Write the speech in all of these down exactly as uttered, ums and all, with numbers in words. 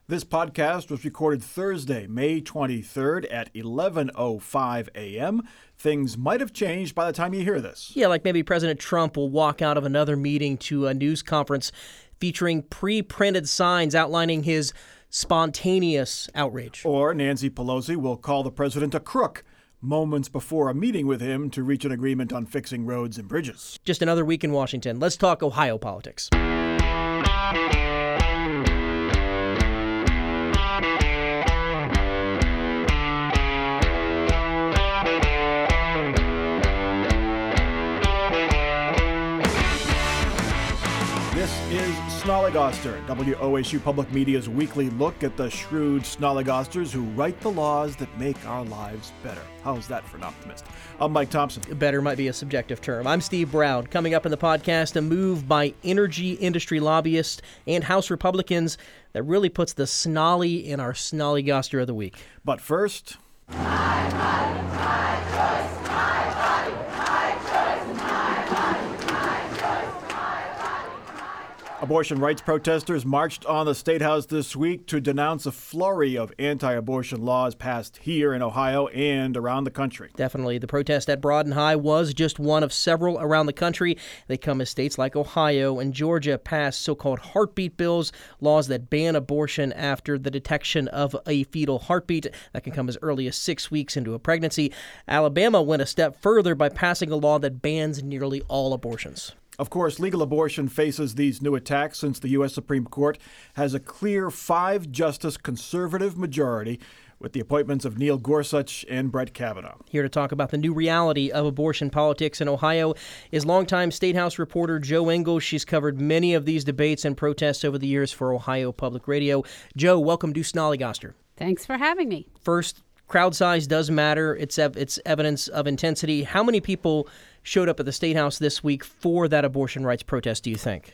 This podcast was recorded Thursday, May twenty-third at eleven oh five a.m. Things might have changed by the time you hear this. Yeah, like maybe President Trump will walk out of another meeting to a news conference featuring pre-printed signs outlining his spontaneous outrage. Or Nancy Pelosi will call the president a crook moments before a meeting with him to reach an agreement on fixing roads and bridges. Just another week in Washington. Let's talk Ohio politics. This is Snollygoster, W O S U Public Media's weekly look at the shrewd Snollygosters who write the laws that make our lives better. How's that for an optimist? I'm Mike Thompson. Better might be a subjective term. I'm Steve Brown. Coming up in the podcast, a move by energy industry lobbyists and House Republicans that really puts the snolly in our Snollygoster of the week. But first... My body, my choice, my body, my choice, my body, my choice, my body, my choice. Abortion rights protesters marched on the State House this week to denounce a flurry of anti-abortion laws passed here in Ohio and around the country. Definitely. The protest at Broad and High was just one of several around the country. They come as states like Ohio and Georgia pass so-called heartbeat bills, laws that ban abortion after the detection of a fetal heartbeat that can come as early as six weeks into a pregnancy. Alabama went a step further by passing a law that bans nearly all abortions. Of course, legal abortion faces these new attacks since the U S Supreme Court has a clear five-justice conservative majority with the appointments of Neil Gorsuch and Brett Kavanaugh. Here to talk about the new reality of abortion politics in Ohio is longtime State House reporter Jo Engel. She's covered many of these debates and protests over the years for Ohio Public Radio. Jo, welcome to Snollygoster. Thanks for having me. First, crowd size does matter. It's ev- it's evidence of intensity. How many people showed up at the State House this week for that abortion rights protest, do you think?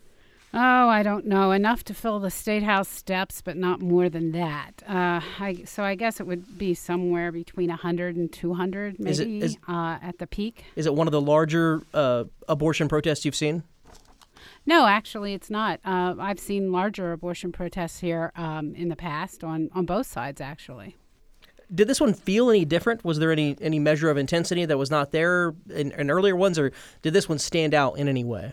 Oh, I don't know. Enough to fill the State House steps, but not more than that. Uh, I, so I guess it would be somewhere between one hundred and two hundred, maybe, is it, is, uh, at the peak. Is it one of the larger uh, abortion protests you've seen? No, actually, it's not. Uh, I've seen larger abortion protests here um, in the past on, on both sides, actually. Did this one feel any different? Was there any, any measure of intensity that was not there in, in earlier ones, or did this one stand out in any way?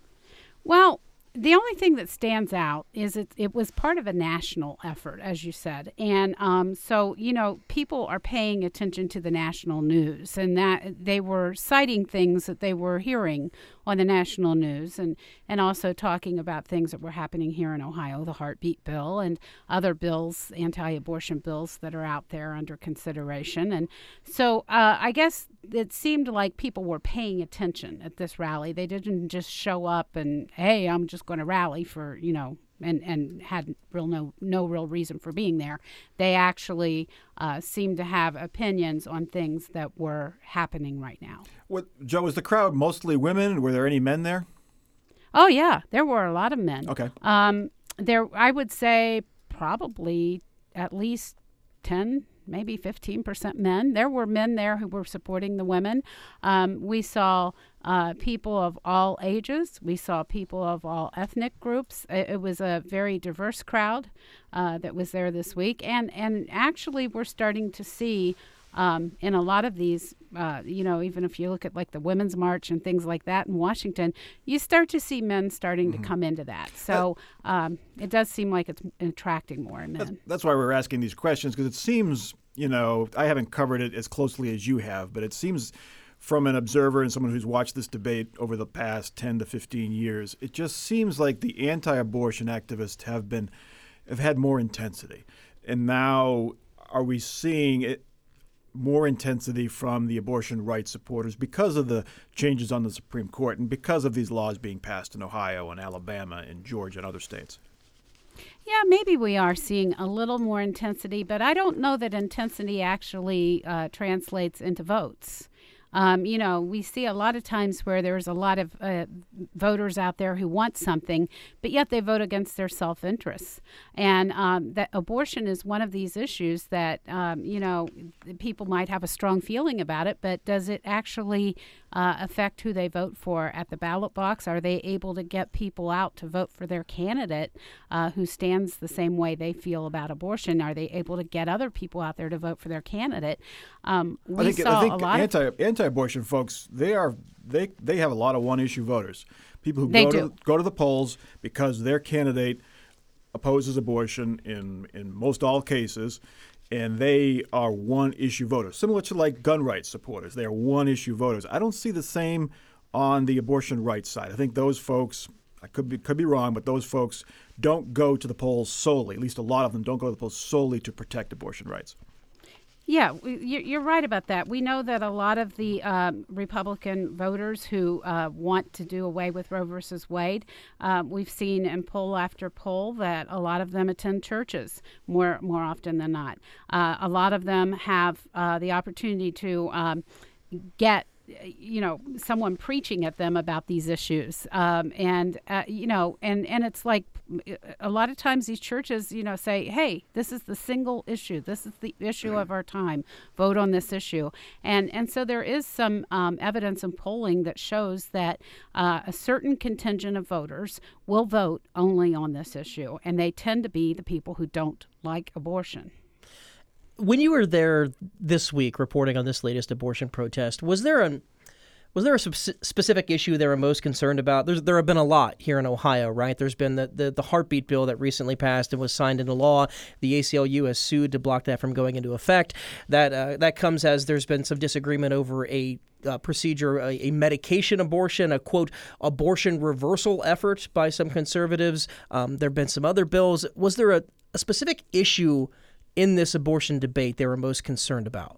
Well, the only thing that stands out is it, it was part of a national effort, as you said. And um, so, you know, people are paying attention to the national news, and that they were citing things that they were hearing on the national news, and, and also talking about things that were happening here in Ohio, the heartbeat bill and other bills, anti-abortion bills that are out there under consideration. And so uh, I guess it seemed like people were paying attention at this rally. They didn't just show up and, hey, I'm just going to rally for, you know, and, and had real no no real reason for being there. They actually uh, seemed to have opinions on things that were happening right now. What, Jo, was the crowd mostly women? Were there any men there? Oh, yeah. There were a lot of men. Okay. Um, there, I would say probably at least ten, maybe fifteen percent men. There were men there who were supporting the women. Um, we saw uh, people of all ages. We saw people of all ethnic groups. It, it was a very diverse crowd uh, that was there this week. And, and actually, we're starting to see um, in a lot of these, uh, you know, even if you look at like the Women's March and things like that in Washington, you start to see men starting mm-hmm. to come into that. So um, it does seem like it's attracting more men. That's, that's why we're asking these questions, because it seems, you know, I haven't covered it as closely as you have, but it seems from an observer and someone who's watched this debate over the past ten to fifteen years, it just seems like the anti-abortion activists have been have had more intensity. And now are we seeing it more intensity from the abortion rights supporters because of the changes on the Supreme Court and because of these laws being passed in Ohio and Alabama and Georgia and other states? Yeah, maybe we are seeing a little more intensity, but I don't know that intensity actually uh, translates into votes. Um, you know, we see a lot of times where there's a lot of uh, voters out there who want something, but yet they vote against their self-interests. And um, that abortion is one of these issues that, um, you know, people might have a strong feeling about it, but does it actually uh, affect who they vote for at the ballot box? Are they able to get people out to vote for their candidate uh, who stands the same way they feel about abortion? Are they able to get other people out there to vote for their candidate? Um, we I think, saw I think a lot anti, of anti-abortion folks, they are they they have a lot of one-issue voters. People who They go do. to go to the polls because their candidate opposes abortion in in most all cases, and they are one-issue voters, similar to like gun rights supporters. They are one-issue voters. I don't see the same on the abortion rights side. I think those folks, I could be could be wrong, but those folks don't go to the polls solely. At least a lot of them don't go to the polls solely to protect abortion rights. Yeah, we- you- you're right about that. We know that a lot of the um, Republican voters who uh, want to do away with Roe versus Wade, uh, we've seen in poll after poll that a lot of them attend churches more more often than not. Uh, a lot of them have uh, the opportunity to um, get you know, someone preaching at them about these issues. Um, and, uh, you know, and, and it's like a lot of times these churches, you know, say, hey, this is the single issue. This is the issue of our time. Vote on this issue. And, and so there is some um, evidence in polling that shows that uh, a certain contingent of voters will vote only on this issue. And they tend to be the people who don't like abortion. When you were there this week reporting on this latest abortion protest, was there an was there a sp- specific issue they were most concerned about? There's, there have been a lot here in Ohio, right? There's been the, the, the heartbeat bill that recently passed and was signed into law. The A C L U has sued to block that from going into effect. That uh, that comes as there's been some disagreement over a Uh, procedure, a, a medication abortion, a quote, abortion reversal effort by some conservatives. Um, there have been some other bills. Was there a, a specific issue in this abortion debate they were most concerned about?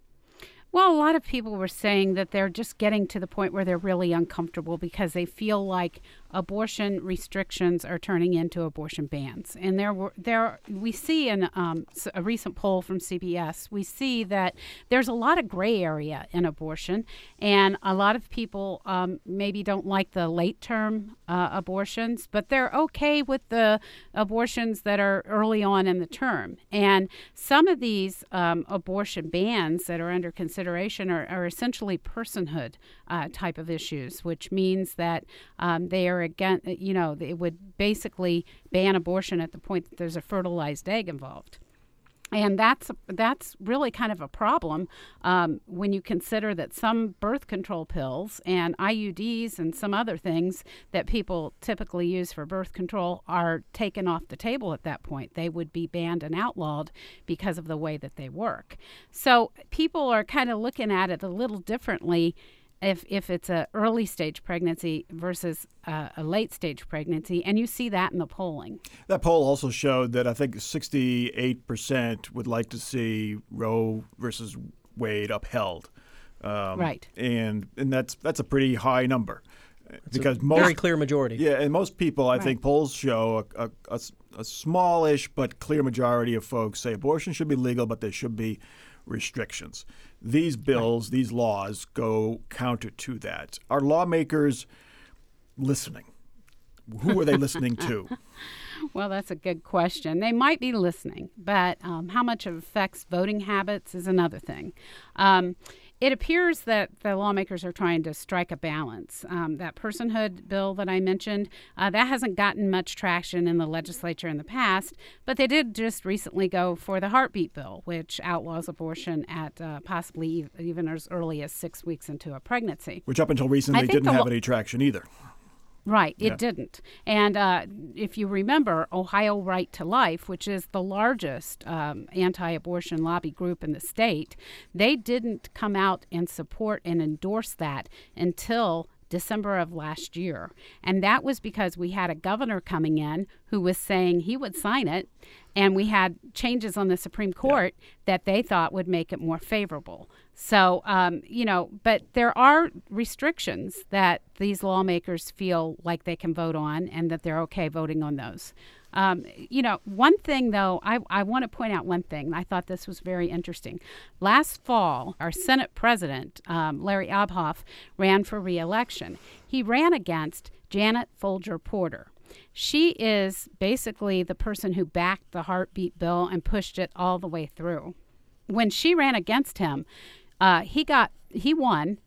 Well, a lot of people were saying that they're just getting to the point where they're really uncomfortable because they feel like abortion restrictions are turning into abortion bans. And there were there we see in um, a recent poll from C B S, we see that there's a lot of gray area in abortion, and a lot of people um, maybe don't like the late term uh, abortions, but they're okay with the abortions that are early on in the term. And some of these um, abortion bans that are under consideration are, are essentially personhood uh, type of issues, which means that um, they are again, you know, it would basically ban abortion at the point that there's a fertilized egg involved. And that's that's really kind of a problem um, when you consider that some birth control pills and I U Ds and some other things that people typically use for birth control are taken off the table at that point. They would be banned and outlawed because of the way that they work. So people are kind of looking at it a little differently if if it's a early stage pregnancy versus uh, a late stage pregnancy, and you see that in the polling. That poll also showed that I think sixty-eight percent would like to see Roe versus Wade upheld. Um, right. And and that's that's a pretty high number. It's because a most very clear majority. Yeah, and most people, I Right. think polls show a, a, a, a smallish but clear majority of folks say abortion should be legal, but there should be restrictions. These bills, these laws go counter to that. Are lawmakers listening? Who are they listening to? Well, that's a good question. They might be listening, but um, how much it affects voting habits is another thing. Um, it appears that the lawmakers are trying to strike a balance. Um, that personhood bill that I mentioned, uh, that hasn't gotten much traction in the legislature in the past, but they did just recently go for the heartbeat bill, which outlaws abortion at uh, possibly even as early as six weeks into a pregnancy. Which up until recently think didn't the have lo- any traction either. Right, it Yeah. didn't. And uh, if you remember, Ohio Right to Life, which is the largest um, anti-abortion lobby group in the state, they didn't come out and support and endorse that until December of last year. And that was because we had a governor coming in who was saying he would sign it, and we had changes on the Supreme Court yeah. that they thought would make it more favorable. So, um, you know, but there are restrictions that these lawmakers feel like they can vote on and that they're okay voting on those. Um, you know, one thing, though, I, I want to point out one thing. I thought this was very interesting. Last fall, our Senate president, um, Larry Obhoff, ran for re-election. He ran against Janet Folger Porter. She is basically the person who backed the heartbeat bill and pushed it all the way through. When she ran against him, uh, he got he won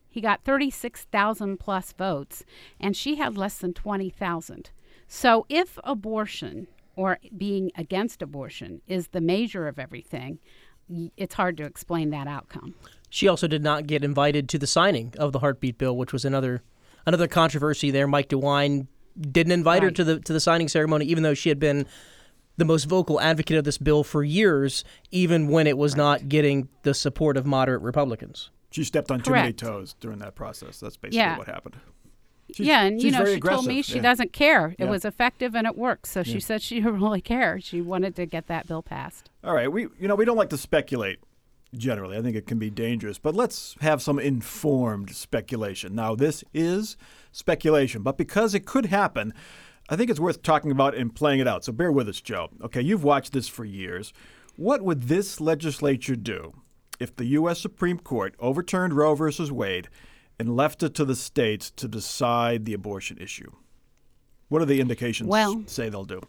He got thirty-six thousand plus votes, and she had less than twenty thousand. So if abortion or being against abortion is the measure of everything, it's hard to explain that outcome. She also did not get invited to the signing of the heartbeat bill, which was another another controversy there. Mike DeWine didn't invite right. her to the to the signing ceremony, even though she had been the most vocal advocate of this bill for years, even when it was right. not getting the support of moderate Republicans. She stepped on Correct. too many toes during that process. That's basically yeah. what happened. She's, yeah, and you know, she aggressive. told me she yeah. doesn't care. It yeah. was effective and it worked. So she yeah. said she didn't really care. She wanted to get that bill passed. All right, we you know we don't like to speculate generally. I think it can be dangerous, but let's have some informed speculation. Now, this is speculation, but because it could happen, I think it's worth talking about and playing it out. So bear with us, Joe. Okay, you've watched this for years. What would this legislature do if the U S Supreme Court overturned Roe versus Wade and left it to the states to decide the abortion issue? What are the indications well, say they'll do?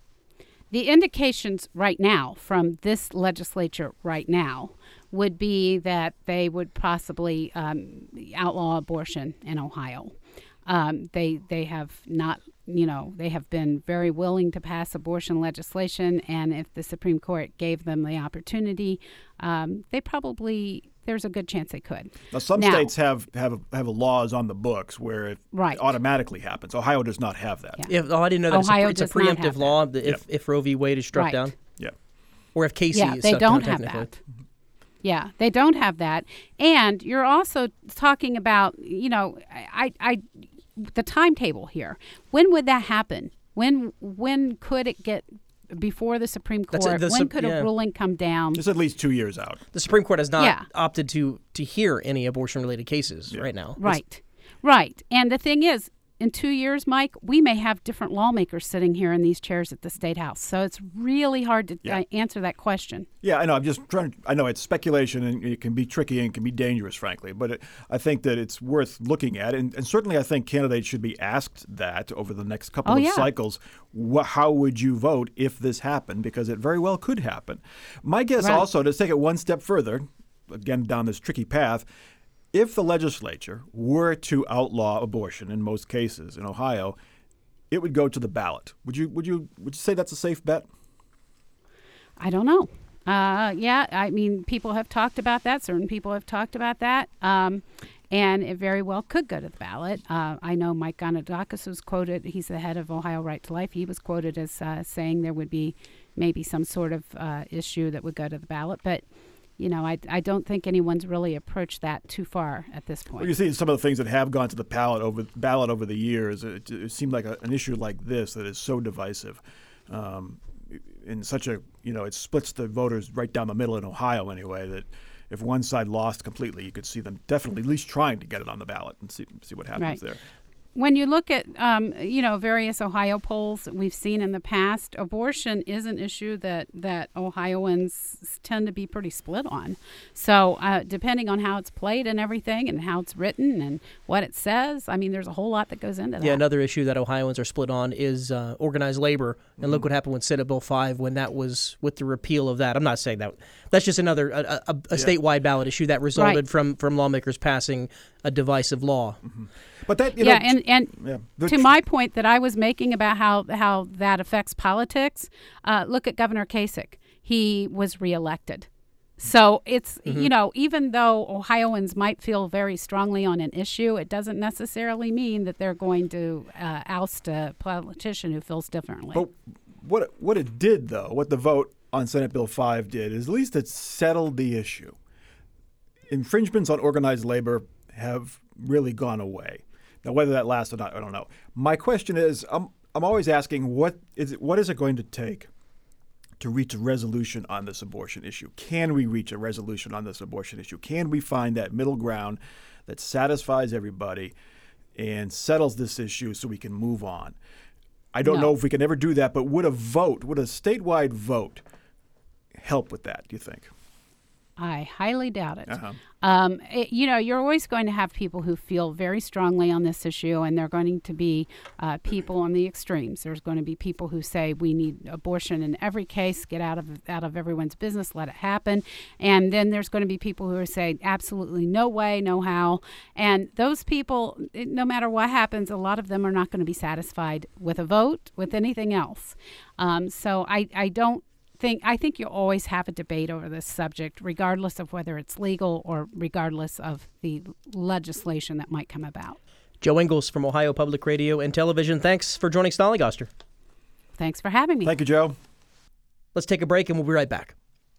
The indications right now from this legislature right now would be that they would possibly um, outlaw abortion in Ohio. Um, they they have not, you know, they have been very willing to pass abortion legislation, and if the Supreme Court gave them the opportunity, um, they probably there's a good chance they could. Now, some now, states have have have laws on the books where it right. automatically happens. Ohio does not have that. Yeah. If, oh, I didn't know that. Ohio it's a, does pre- it's a not have preemptive law that. if, Yep. if Roe v. Wade is struck right. down? Yeah. Or if Casey yeah, is they struck don't down have technically. that. Yeah, they don't have that. And you're also talking about, you know, I, I, the timetable here. When would that happen? When when could it get before the Supreme Court? That's it, the when sup- could yeah. a ruling come down? It's at least two years out. The Supreme Court has not Yeah. opted to to hear any abortion-related cases Yeah. right now. Right, right. And the thing is, in two years, Mike, we may have different lawmakers sitting here in these chairs at the State House. So it's really hard to Yeah. uh, answer that question. Yeah, I know. I'm just trying. I know it's speculation, and it can be tricky and can be dangerous, frankly. But it, I think that it's worth looking at, and, and certainly I think candidates should be asked that over the next couple Oh, of yeah. cycles. Wh- how would you vote if this happened? Because it very well could happen. My guess, Right. also, to take it one step further, again down this tricky path. If the legislature were to outlaw abortion in most cases in Ohio, it would go to the ballot. Would you would you would you say that's a safe bet? I don't know. Uh, yeah, I mean, people have talked about that. Certain people have talked about that. Um, and it very well could go to the ballot. Uh, I know Mike Gonadakis was quoted. He's the head of Ohio Right to Life. He was quoted as uh, saying there would be maybe some sort of uh, issue that would go to the ballot. But you know, I, I don't think anyone's really approached that too far at this point. Well, you see some of the things that have gone to the ballot over ballot over the years. It, it seemed like a, an issue like this that is so divisive, um, in such a you know it splits the voters right down the middle in Ohio anyway. That if one side lost completely, you could see them definitely at least trying to get it on the ballot and see see what happens Right. there. When you look at, um, you know, various Ohio polls that we've seen in the past, abortion is an issue that, that Ohioans tend to be pretty split on. So uh, depending on how it's played and everything and how it's written and what it says, I mean, there's a whole lot that goes into that. Yeah, another issue that Ohioans are split on is uh, organized labor. And mm-hmm. look what happened with Senate Bill five when that was with the repeal of that. I'm not saying that. That's just another a, a, a Yeah. statewide ballot issue that resulted Right. from, from lawmakers passing a divisive law. Mm-hmm. But that you yeah, know, and, and yeah, the to tr- my point that I was making about how, how that affects politics, uh, look at Governor Kasich. He was reelected. So it's, Mm-hmm. you know, even though Ohioans might feel very strongly on an issue, it doesn't necessarily mean that they're going to uh, oust a politician who feels differently. But what what it did, though, what the vote on Senate Bill five did, is at least it settled the issue. Infringements on organized labor have really gone away. Now, whether that lasts or not, I don't know. My question is, I'm I'm always asking, what is it, what is it going to take to reach a resolution on this abortion issue? Can we reach a resolution on this abortion issue? Can we find that middle ground that satisfies everybody and settles this issue so we can move on? I don't No. know if we can ever do that, but would a vote, would a statewide vote help with that, do you think? I highly doubt it. Uh-huh. Um, it. You know, you're always going to have people who feel very strongly on this issue, and there are going to be uh, people on the extremes. There's going to be people who say we need abortion in every case, get out of out of everyone's business, let it happen. And then there's going to be people who are saying absolutely no way, no how. And those people, no matter what happens, a lot of them are not going to be satisfied with a vote, with anything else. Um, so I, I don't. Think, I think you always have a debate over this subject, regardless of whether it's legal or regardless of the legislation that might come about. Joe Ingles from Ohio Public Radio and Television, thanks for joining Snollygoster. Thanks for having me. Thank you, Joe. Let's take a break and we'll be right back.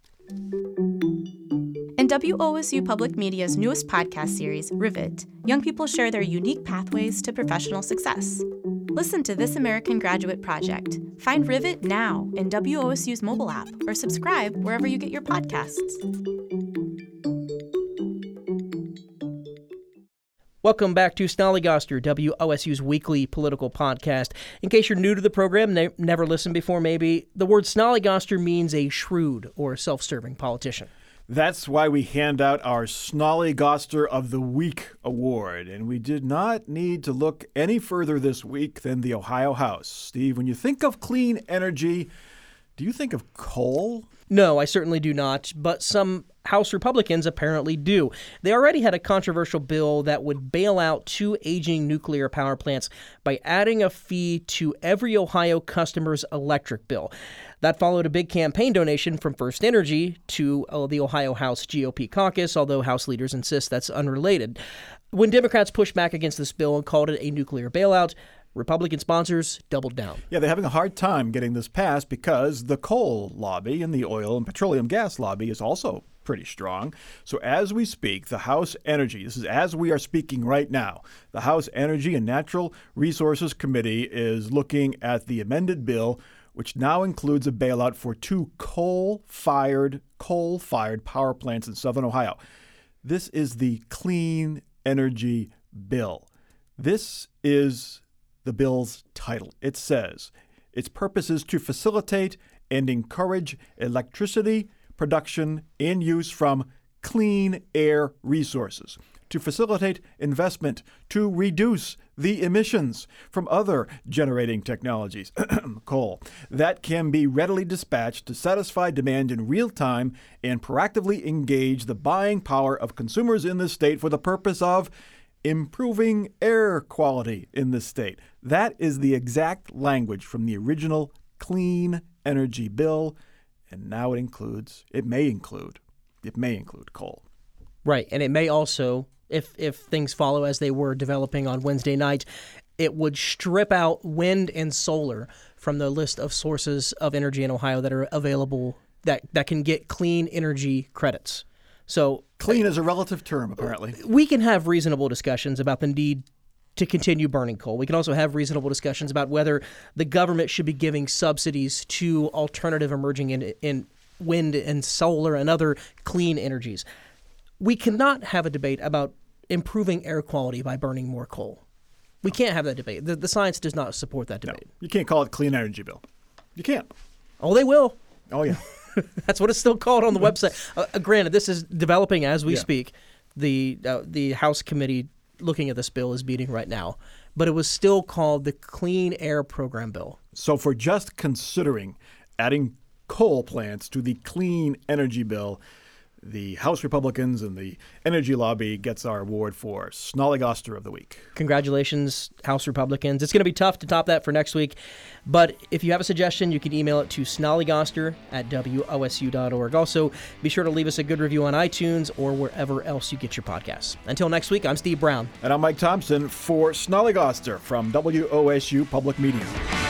In W O S U Public Media's newest podcast series, Rivet, young people share their unique pathways to professional success. Listen to This American Graduate Project. Find Rivet now in W O S U's mobile app or subscribe wherever you get your podcasts. Welcome back to Snollygoster, W O S U's weekly political podcast. In case you're new to the program, ne- never listened before maybe, the word Snollygoster means a shrewd or self-serving politician. That's why we hand out our Snollygoster of the Week award. And we did not need to look any further this week than the Ohio House. Steve, when you think of clean energy, do you think of coal? No, I certainly do not, but some House Republicans apparently do. They already had a controversial bill that would bail out two aging nuclear power plants by adding a fee to every Ohio customer's electric bill. That followed a big campaign donation from First Energy to uh, the Ohio House G O P caucus, although House leaders insist that's unrelated. When Democrats pushed back against this bill and called it a nuclear bailout, Republican sponsors doubled down. Yeah, they're having a hard time getting this passed because the coal lobby and the oil and petroleum gas lobby is also pretty strong. So as we speak, the House Energy, this is as we are speaking right now, the House Energy and Natural Resources Committee is looking at the amended bill, which now includes a bailout for two coal-fired, coal-fired power plants in southern Ohio. This is the Clean Energy Bill. This is the bill's title. It says, its purpose is to facilitate and encourage electricity production and use from clean air resources, to facilitate investment, to reduce the emissions from other generating technologies, coal, that can be readily dispatched to satisfy demand in real time and proactively engage the buying power of consumers in this state for the purpose of improving air quality in this state. That is the exact language from the original Clean Energy Bill, and now it includes, it may include, it may include coal. Right, and it may also, if if things follow as they were developing on Wednesday night, it would strip out wind and solar from the list of sources of energy in Ohio that are available, that, that can get clean energy credits. So clean is a relative term, apparently. We can have reasonable discussions about the need to continue burning coal. We can also have reasonable discussions about whether the government should be giving subsidies to alternative emerging in, in wind and solar and other clean energies. We cannot have a debate about improving air quality by burning more coal. We can't have that debate. The, the science does not support that debate. No, you can't call it Clean Energy Bill. You can't. Oh, they will. Oh, yeah. That's what it's still called on the website. Uh, granted, this is developing as we yeah. speak. The uh, the House committee looking at this bill is meeting right now. But it was still called the Clean Air Program Bill. So for just considering adding coal plants to the Clean Energy Bill, the House Republicans and the energy lobby gets our award for Snollygoster of the Week. Congratulations, House Republicans. It's going to be tough to top that for next week. But if you have a suggestion, you can email it to snollygoster at W O S U dot org. Also, be sure to leave us a good review on iTunes or wherever else you get your podcasts. Until next week, I'm Steve Brown. And I'm Mike Thompson for Snollygoster from W O S U Public Media.